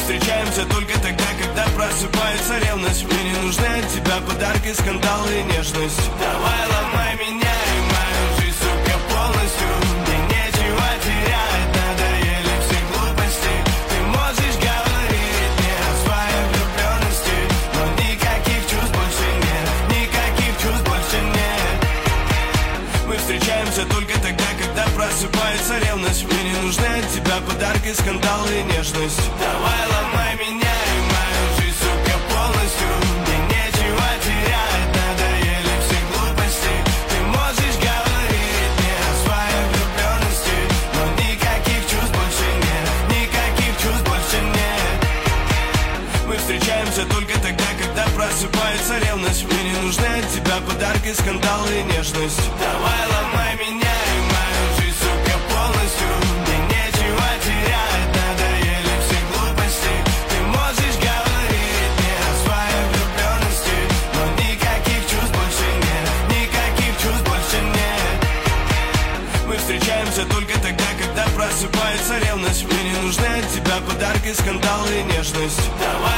встречаемся только тогда, когда просыпается ревность. Мне не нужны от тебя подарки, скандалы и нежность. Давай ломай меня и мою жизнь, сука, полностью. Мне нечего терять, надоели все глупости. Ты можешь говорить мне о своей влюбленности, но никаких чувств больше нет, никаких чувств больше нет. Мы встречаемся только тогда, когда просыпается ревность. Мне не нужны от тебя подарки, скандалы и нежность. Давай ломай меня и мою жизнь, сука, полностью. Мне нечего терять, надоели все глупости. Ты можешь говорить мне о своей влюбленности, но никаких чувств больше нет, никаких чувств больше нет. Мы встречаемся только тогда, когда просыпается ревность. Мне не нужны от тебя подарки, скандалы и нежность. Давай ломай меня и мою жизнь, сука, полностью. Мне нечего терять, надоели все глупости. Ты можешь говорить мне о своей влюбленности, но никаких чувств больше нет, никаких чувств больше нет. Мы встречаемся только тогда, когда просыпается ревность. Мне не нужны от тебя подарки, скандалы и нежность. Давай